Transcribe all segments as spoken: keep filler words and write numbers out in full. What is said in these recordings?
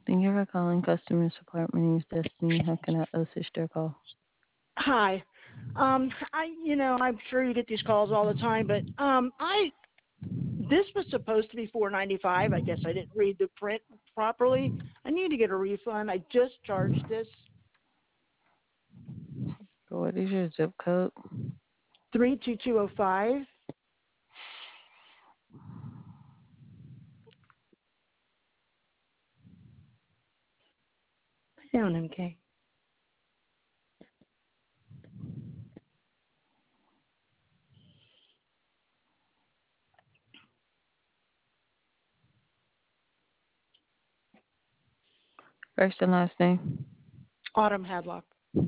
Thank you for calling customer support. My name is Destiny. How can I assist your call? Hi. Um, I, you know, I'm sure you get these calls all the time, but um, I this was supposed to be four ninety-five. I guess I didn't read the print properly. I need to get a refund. I just charged this What is your zip code? three two two zero five. Down, M K. First and last name. Autumn Hadlock.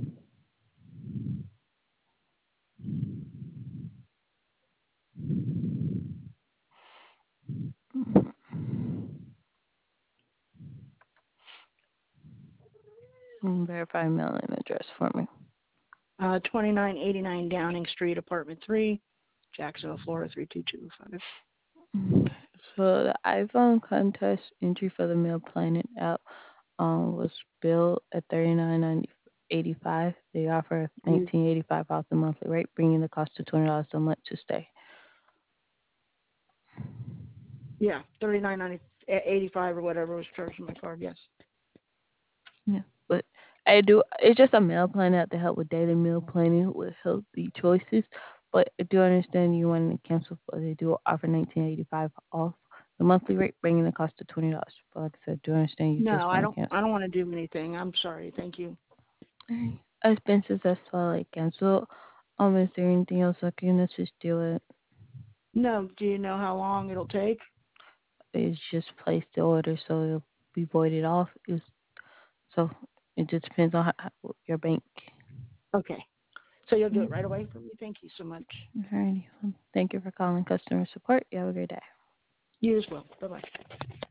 Mm, Verify mailing address for me. Uh, twenty-nine eighty-nine Downing Street, Apartment three, Jacksonville, Florida three two two zero five. Okay. So the iPhone contest entry for the Mail Planet app um, was billed at thirty nine eighty five. They offer nineteen eighty five off the monthly rate, bringing the cost to twenty dollars a month to stay. Yeah, thirty-nine eighty-five or whatever was charged on my card. Yes. Yeah, but I do. It's just a meal plan out to help with daily meal planning with healthy choices. But I do understand you wanting to cancel, but they do offer nineteen eighty five off the monthly rate, bringing the cost to twenty dollars. But like I said, do understand you just No, I want to don't. cancel. I don't want to do anything. I'm sorry. Thank you. Alright. It's been successfully canceled. Um, is there anything else I can assist you with? No. Do you know how long it'll take? It's just place the order, so it'll be voided off. It's, so it just depends on how, how- your bank. Okay. So you'll do Mm, it right away for me? Thank you so much. Alrighty. Thank you for calling customer support. You have a great day. You as well. Bye-bye.